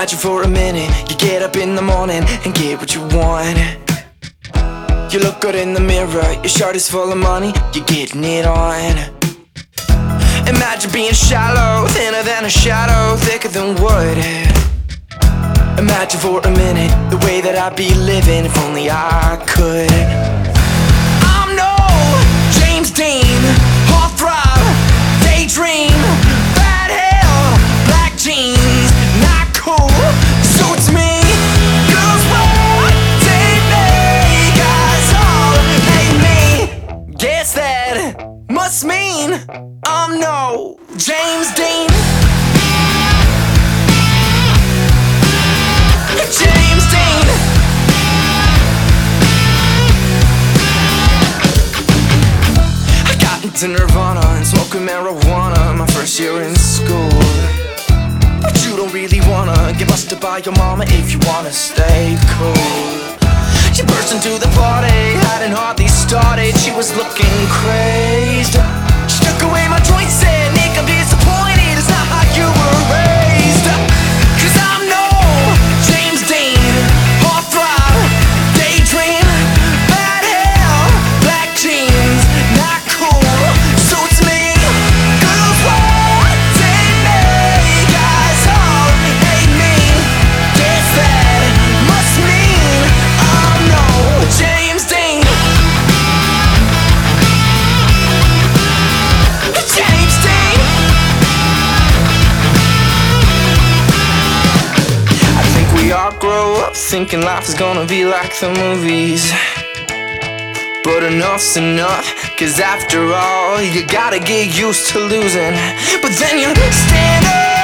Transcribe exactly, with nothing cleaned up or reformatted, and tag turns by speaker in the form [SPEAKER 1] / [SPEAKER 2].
[SPEAKER 1] Imagine for a minute, you get up in the morning and get what you want. You look good in the mirror, your shirt is full of money, you're getting it on. Imagine being shallow, thinner than a shadow, thicker than wood. Imagine for a minute, the way that I'd be living if only I could. I'm no James Dean, heartthrob, daydream, bad hair, black jeans, not cool, suits me. Girls want date me, guys all hate me. Guess that must mean I'm no James Dean. James Dean. I got into Nirvana and smoking marijuana my first year in school. But you don't really wanna get busted by your mama if you wanna stay cool. She burst into the party, hadn't hardly started, she was looking crazed. She took away my joint, said, Nick, I'm disappointed, it's not how you were raised. Cause I'm no James Dean, heartthrob, daydream, bad hair, black jeans, not cool, suits me. Girls want date me, guys all hate me. Guess that must mean I'm no James Dean. James Dean. I think we all grow up thinking life is gonna be like the movies. But enough's enough, cause after all, you gotta get used to losing. But then you stand up